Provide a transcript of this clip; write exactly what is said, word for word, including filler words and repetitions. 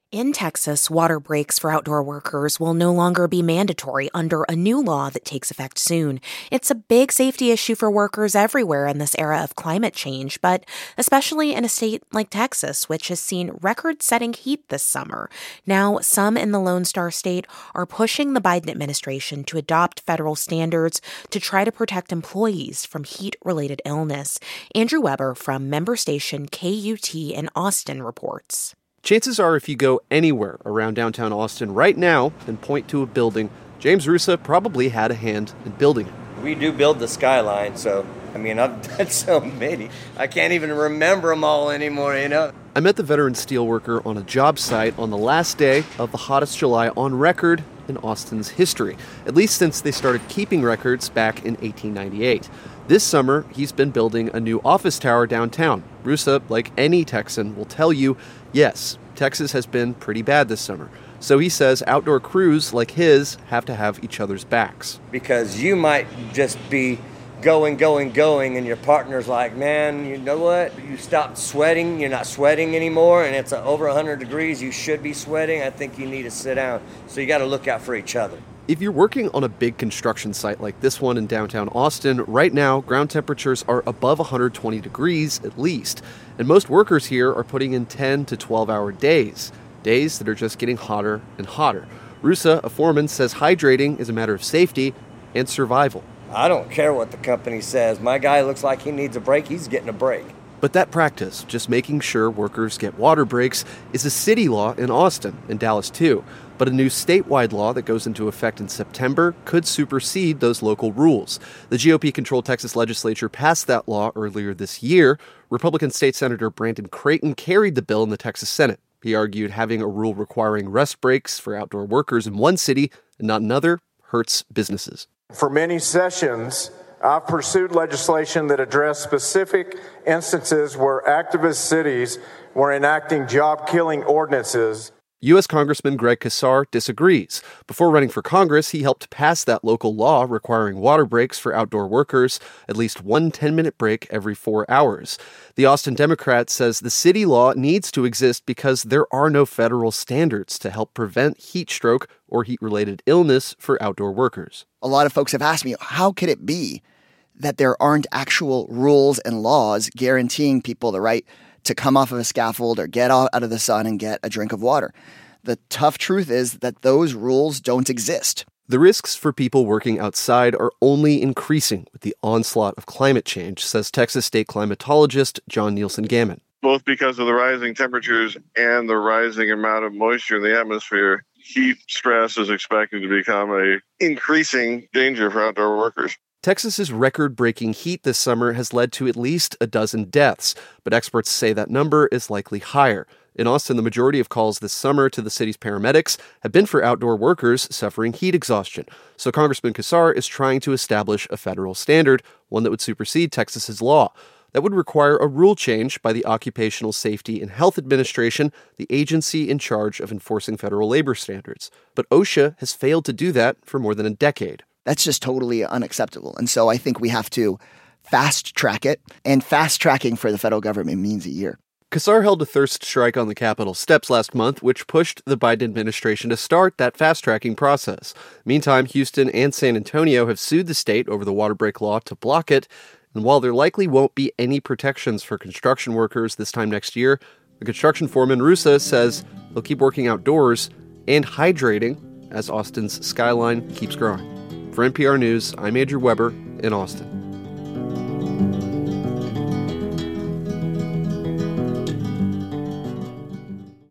In Texas, water breaks for outdoor workers will no longer be mandatory under a new law that takes effect soon. It's a big safety issue for workers everywhere in this era of climate change, but especially in a state like Texas, which has seen record-setting heat this summer. Now, some in the Lone Star State are pushing the Biden administration to adopt federal standards to try to protect employees from heat-related illness. Andrew Weber from member station K U T in Austin reports. Chances are if you go anywhere around downtown Austin right now and point to a building, James Rusa probably had a hand in building it. We do build the skyline, so, I mean, I've done so many. I can't even remember them all anymore, you know? I met the veteran steelworker on a job site on the last day of the hottest July on record in Austin's history, at least since they started keeping records back in eighteen ninety-eight. This summer, he's been building a new office tower downtown. Rusa, like any Texan, will tell you, yes, Texas has been pretty bad this summer. So he says outdoor crews like his have to have each other's backs. Because you might just be going, going, going, and your partner's like, man, you know what? You stopped sweating, you're not sweating anymore, and it's over one hundred degrees, you should be sweating. I think you need to sit down. So you got to look out for each other. If you're working on a big construction site like this one in downtown Austin, right now, ground temperatures are above one hundred twenty degrees at least. And most workers here are putting in ten to twelve hour days, days that are just getting hotter and hotter. Rusa, a foreman, says hydrating is a matter of safety and survival. I don't care what the company says. My guy looks like he needs a break, he's getting a break. But that practice, just making sure workers get water breaks, is a city law in Austin and Dallas too. But a new statewide law that goes into effect in September could supersede those local rules. The G O P-controlled Texas legislature passed that law earlier this year. Republican State Senator Brandon Creighton carried the bill in the Texas Senate. He argued having a rule requiring rest breaks for outdoor workers in one city and not another hurts businesses. For many sessions, I've pursued legislation that addressed specific instances where activist cities were enacting job-killing ordinances. U S Congressman Greg Casar disagrees. Before running for Congress, he helped pass that local law requiring water breaks for outdoor workers, at least one ten-minute break every four hours. The Austin Democrat says the city law needs to exist because there are no federal standards to help prevent heat stroke or heat-related illness for outdoor workers. A lot of folks have asked me, how could it be that there aren't actual rules and laws guaranteeing people the right to come off of a scaffold or get out of the sun and get a drink of water? The tough truth is that those rules don't exist. The risks for people working outside are only increasing with the onslaught of climate change, says Texas state climatologist John Nielsen Gammon. Both because of the rising temperatures and the rising amount of moisture in the atmosphere, heat stress is expected to become a increasing danger for outdoor workers. Texas's record-breaking heat this summer has led to at least a dozen deaths, but experts say that number is likely higher. In Austin, the majority of calls this summer to the city's paramedics have been for outdoor workers suffering heat exhaustion. So Congressman Casar is trying to establish a federal standard, one that would supersede Texas's law. That would require a rule change by the Occupational Safety and Health Administration, the agency in charge of enforcing federal labor standards. But OSHA has failed to do that for more than a decade. That's just totally unacceptable. And so I think we have to fast track it. And fast tracking for the federal government means a year. Casar held a thirst strike on the Capitol steps last month, which pushed the Biden administration to start that fast-tracking process. Meantime, Houston and San Antonio have sued the state over the water break law to block it. And while there likely won't be any protections for construction workers this time next year, the construction foreman Rusa says they'll keep working outdoors and hydrating as Austin's skyline keeps growing. For N P R News, I'm Andrew Weber in Austin.